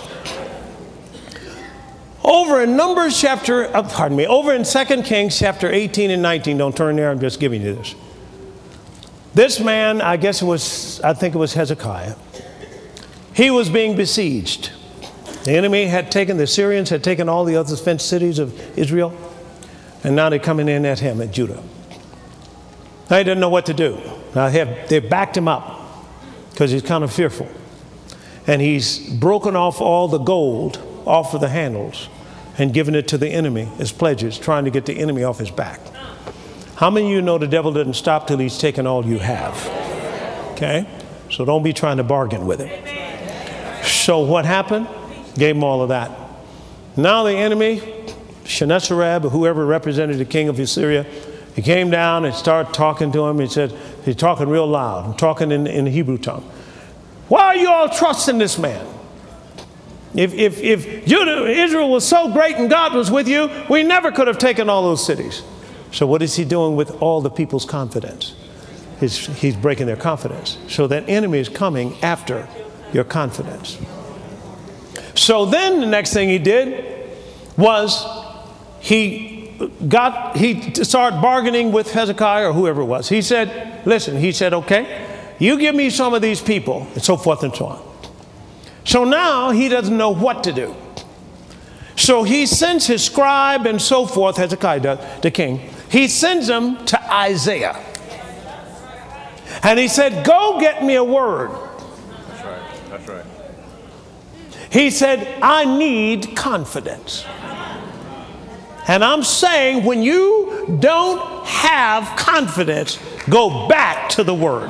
Over in Numbers chapter, uh, pardon me, over in Second Kings chapter eighteen and nineteen, don't turn there, I'm just giving you this. This man, I guess it was, I think it was Hezekiah. He was being besieged. The enemy had taken, the Syrians had taken all the other fenced cities of Israel, and now they're coming in at him, at Judah. Now he didn't know what to do. Now they, have, they backed him up because he's kind of fearful. And he's broken off all the gold off of the handles and given it to the enemy as pledges, trying to get the enemy off his back. How many of you know the devil doesn't stop till he's taken all you have? Okay? So don't be trying to bargain with him. So what happened? Gave him all of that. Now the enemy, Sennacherib, or whoever represented the king of Assyria, he came down and started talking to him. He said, he's talking real loud, I'm talking in, in the Hebrew tongue. Why are you all trusting this man? If, if, if Judah, Israel was so great and God was with you, we never could have taken all those cities. So what is he doing with all the people's confidence? He's, he's breaking their confidence. So that enemy is coming after your confidence. So then the next thing he did was he got, he started bargaining with Hezekiah or whoever it was. He said, listen, he said, okay, you give me some of these people, and so forth and so on. So now he doesn't know what to do. So he sends his scribe and so forth, Hezekiah does, the king. He sends them to Isaiah. And he said, go get me a word. That's right. That's right. He said, I need confidence. And I'm saying, when you don't have confidence, go back to the word.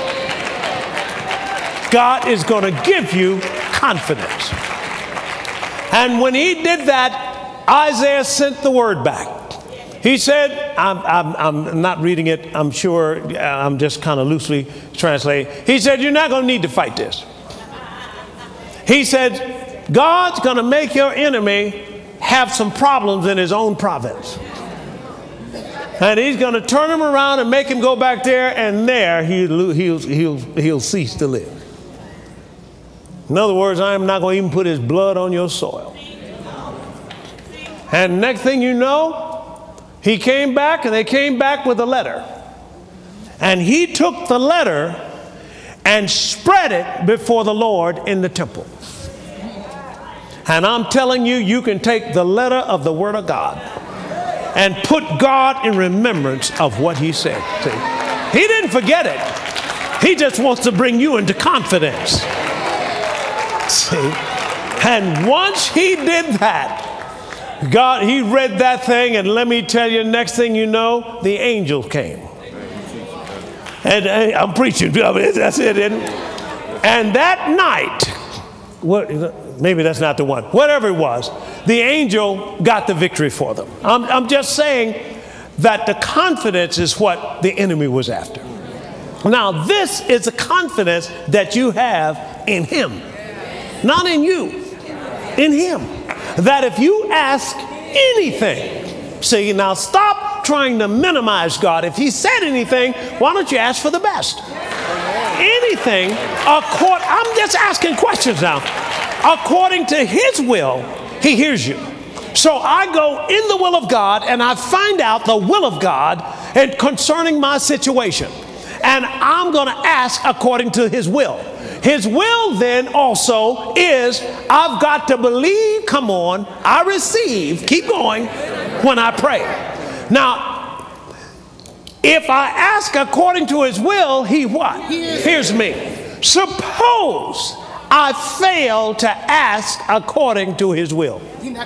God is going to give you confidence. And when he did that, Isaiah sent the word back. He said, I'm, I'm, I'm not reading it, I'm sure, I'm just kind of loosely translating. He said, you're not going to need to fight this. He said, God's going to make your enemy have some problems in his own province. And he's going to turn him around and make him go back there, and there he'll, he'll, he'll, he'll cease to live. In other words, I'm not going to even put his blood on your soil. And next thing you know, he came back, and they came back with a letter. And he took the letter and spread it before the Lord in the temple. And I'm telling you, you can take the letter of the Word of God and put God in remembrance of what he said. See? He didn't forget it. He just wants to bring you into confidence. See? And once he did that, God, he read that thing, and let me tell you, next thing you know, the angel came. And uh, I'm preaching, that's it, isn't it? And that night, what, maybe that's not the one, whatever it was, the angel got the victory for them. I'm, I'm just saying that the confidence is what the enemy was after. Now, this is the confidence that you have in him, not in you, in him. That if you ask anything, see, now stop trying to minimize God. If he said anything, why don't you ask for the best? Anything, accord, I'm just asking questions now. According to his will, he hears you. So I go in the will of God, and I find out the will of God and concerning my situation. And I'm going to ask according to his will. His will then also is, I've got to believe, come on, I receive, keep going, when I pray. Now, if I ask according to his will, he what? Hears me. Suppose I fail to ask according to his will.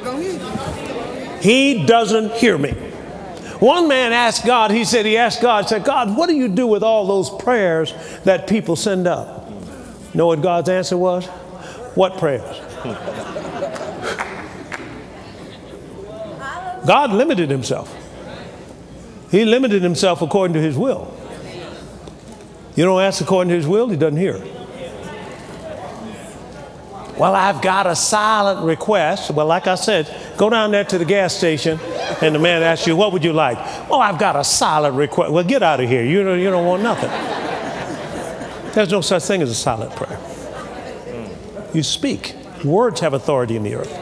He doesn't hear me. One man asked God, he said, he asked God, said, God, what do you do with all those prayers that people send up? You know what God's answer was? What prayers? God limited himself. He limited himself according to his will. You don't ask according to his will, he doesn't hear. Well, I've got a silent request. Well, like I said, go down there to the gas station and the man asks you, what would you like? Oh, I've got a silent request. Well, get out of here. You don't, you don't want nothing. There's no such thing as a silent prayer. You speak. Words have authority in the earth.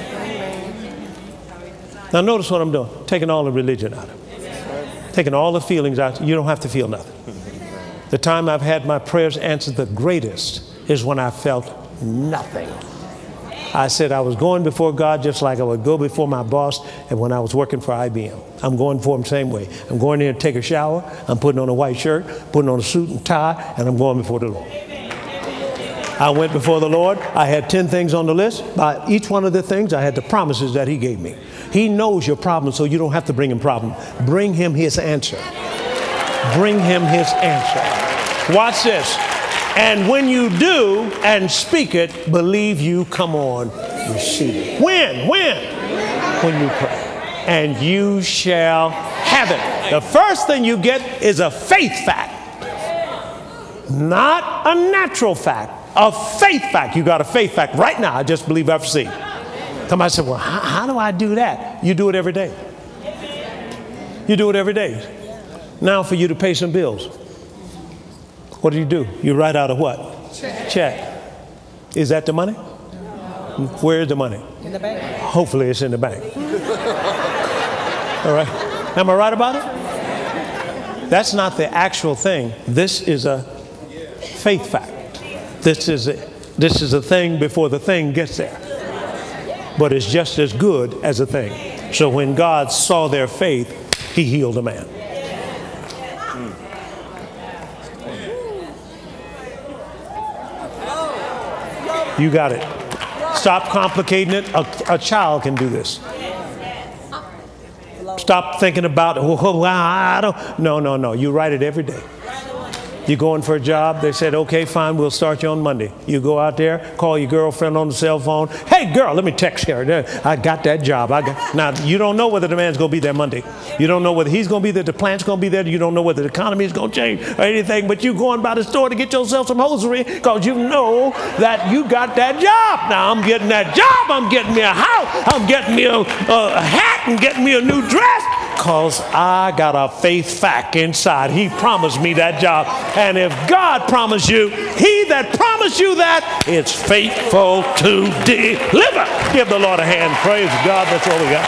Now notice what I'm doing. Taking all the religion out of it. Taking all the feelings out. You don't have to feel nothing. The time I've had my prayers answered the greatest is when I felt nothing. I said I was going before God just like I would go before my boss and when I was working for I B M. I'm going for him the same way. I'm going in to take a shower. I'm putting on a white shirt, putting on a suit and tie, and I'm going before the Lord. I went before the Lord. I had ten things on the list. By each one of the things, I had the promises that he gave me. He knows your problem, so you don't have to bring him problem. Bring him his answer. Bring him his answer. Watch this. And when you do and speak it, believe you, come on, receive it. When? When? When you pray. And you shall have it. The first thing you get is a faith fact. Not a natural fact. A faith fact. You got a faith fact right now. I just believe I've received. Somebody said, well, how, how do I do that? You do it every day. You do it every day. Now for you to pay some bills. What do you do? You write out a what? Check. Check. Is that the money? Where's the money? In the bank. Hopefully it's in the bank. All right. Am I right about it? That's not the actual thing. This is a faith fact. This is a, this is a thing before the thing gets there. But it's just as good as a thing. So when God saw their faith, he healed a man. You got it. Stop complicating it. A, a child can do this. Stop thinking about, oh, I don't. No, no, no. You write it every day. You're going for a job. They said, okay, fine, we'll start you on Monday. You go out there, call your girlfriend on the cell phone. Hey, girl, let me text her. I got that job. I got. Now, you don't know whether the man's going to be there Monday. You don't know whether he's going to be there, the plant's going to be there. You don't know whether the economy is going to change or anything. But you going by the store to get yourself some hosiery because you know that you got that job. Now, I'm getting that job. I'm getting me a house. I'm getting me a, a hat and getting me a new dress. Because I got a faith fact inside. He promised me that job. And if God promised you, he that promised you that is faithful to deliver. Give the Lord a hand. Praise God. That's all we got.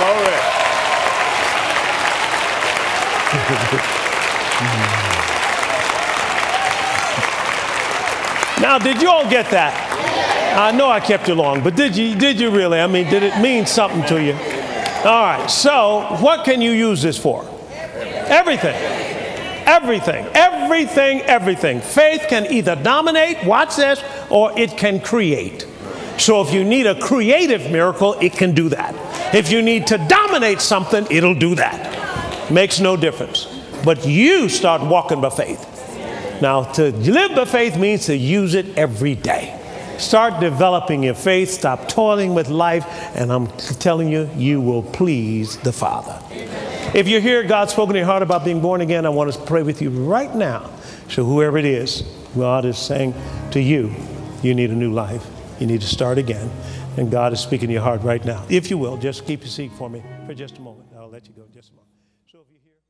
Glory. Now, did you all get that? I know I kept you long, but did you, did you really? I mean, did it mean something to you? All right, so what can you use this for? Everything. Everything. Everything, everything. Faith can either dominate, watch this, or it can create. So if you need a creative miracle, it can do that. If you need to dominate something, it'll do that. Makes no difference. But you start walking by faith. Now, to live by faith means to use it every day. Start developing your faith. Stop toiling with life. And I'm telling you, you will please the Father. If you hear God spoken in your heart about being born again, I want to pray with you right now. So whoever it is, God is saying to you, you need a new life. You need to start again. And God is speaking to your heart right now. If you will, just keep your seat for me for just a moment. I'll let you go in just a moment. So if you hear